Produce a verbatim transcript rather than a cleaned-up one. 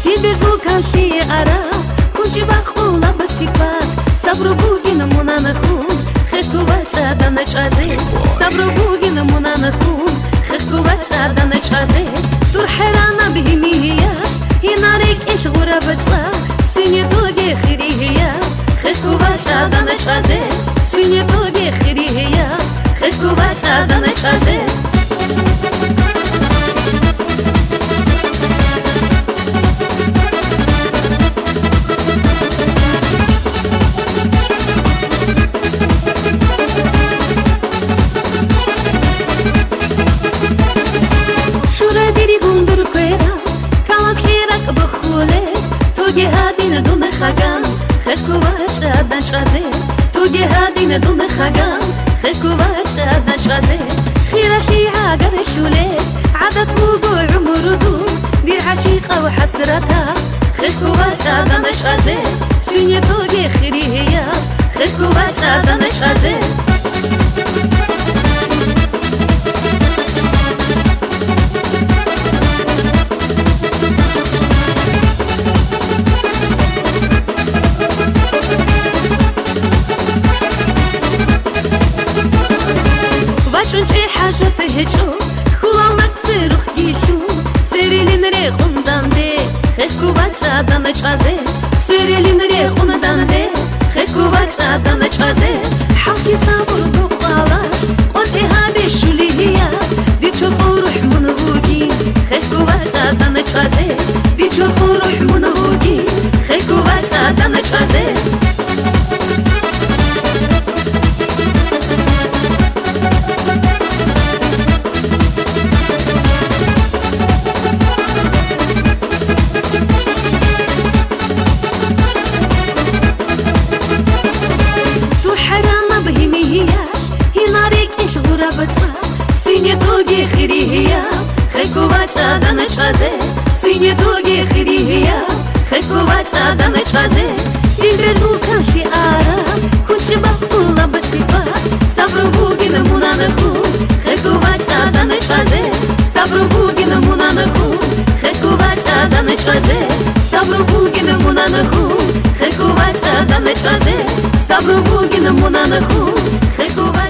Диберзу калхи ара Кунчи бақула басипат Сабру бугин мунанахун Хеку бача даначазе Сабру бугин мунанахун Хеку бача даначазе Тур херана бихимия Хинарик иш гурабатса Сине тоге хирия Хеку бача даначазе Сине тоге хирия Хеку бача даначазе دون خگم خکو بچه نچازه تو گهادین دون خگم خکو بچه نچازه خیرشی عگر شوله عدد موضوع عمر دو دیر عشیقه و حسرتها خکو بچه نچازه سینه تو گه خیریه خکو بچه نچازه چه حاجت هجو خلالك سرخ گیشو سریلین ری خوندن ده خکو بچه دانچازه سریلین ری خوندن ده خکو بچه دانچازه حقی صبر بقالات قطعها بشولیه بیچو روح منوگی خکو بچه دانچازه بیچو روح منوگی خکو بچه دانچازه سینه توگی خیریه خکو بچه دانچازه سینه توگی خیریه خکو بچه دانچازه این برزو کلشی آرام کنچه بقولا بسیفا صبر بوگین مونانخو خکو بچه دانچازه صبر بوگین مونانخو خکو بچه دانچازه صبر بوگین مونانخو خکو بچه دانچازه صبر بوگین مونانخو خکو